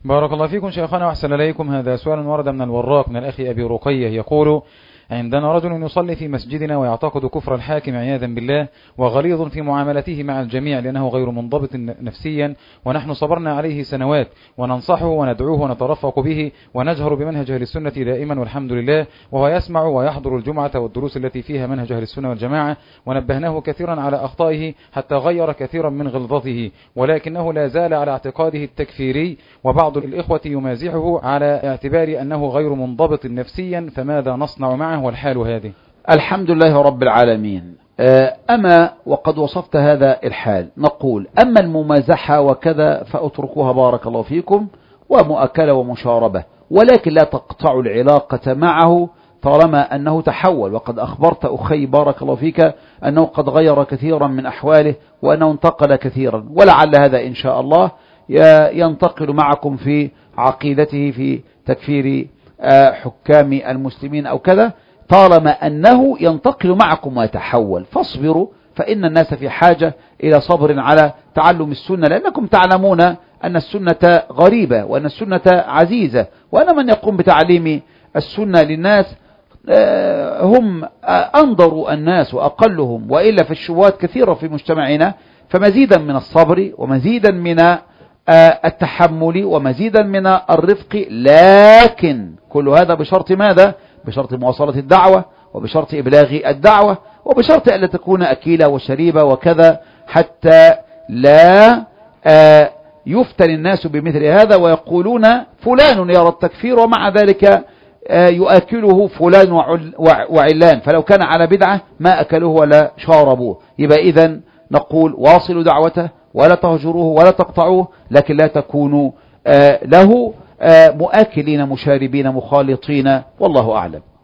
بارك الله فيكم شيخنا وأحسن إليكم. هذا سؤال ورد من الوراق من الأخ أبي رقية يقول: عندنا رجل يصلي في مسجدنا ويعتقد كفر الحاكم عياذا بالله، وغليظ في معاملته مع الجميع لأنه غير منضبط نفسيا، ونحن صبرنا عليه سنوات وننصحه وندعوه ونترفق به ونجهر بمنهج أهل السنة دائما والحمد لله، وهو يسمع ويحضر الجمعة والدروس التي فيها منهج أهل السنة والجماعة، ونبهناه كثيرا على أخطائه حتى غير كثيرا من غلظته، ولكنه لا زال على اعتقاده التكفيري، وبعض الإخوة يمازحه على اعتبار أنه غير منضبط نفسيا، فماذا نصنع معه والحال هذه؟ الحمد لله رب العالمين. أما وقد وصفت هذا الحال، نقول أما الممازحة وكذا فأتركوها بارك الله فيكم، ومؤكلة ومشاربة، ولكن لا تقطع العلاقة معه طالما أنه تحول. وقد أخبرت أخي بارك الله فيك أنه قد غير كثيرا من أحواله وأنه انتقل كثيرا، ولعل هذا إن شاء الله ينتقل معكم في عقيدته في تكفير حكام المسلمين أو كذا، طالما أنه ينتقل معكم ويتحول. فاصبروا، فإن الناس في حاجة إلى صبر على تعلم السنة، لأنكم تعلمون أن السنة غريبة وأن السنة عزيزة، وأن من يقوم بتعليم السنة للناس هم أنظر الناس وأقلهم، وإلا في الشبهات كثيرة في مجتمعنا. فمزيدا من الصبر ومزيدا من التحمل ومزيدا من الرفق، لكن كل هذا بشرط ماذا؟ بشرط مواصلة الدعوة، وبشرط إبلاغ الدعوة، وبشرط ألا تكون أكيلة وشريبة وكذا، حتى لا يفتن الناس بمثل هذا ويقولون فلان يرى التكفير ومع ذلك يؤكله فلان وعلان، فلو كان على بدعة ما أكلوه ولا شاربوه. يبقى إذن نقول واصلوا دعوته ولا تهجروه ولا تقطعوه، لكن لا تكونوا له مؤكلين مشاربين مخالطين، والله أعلم.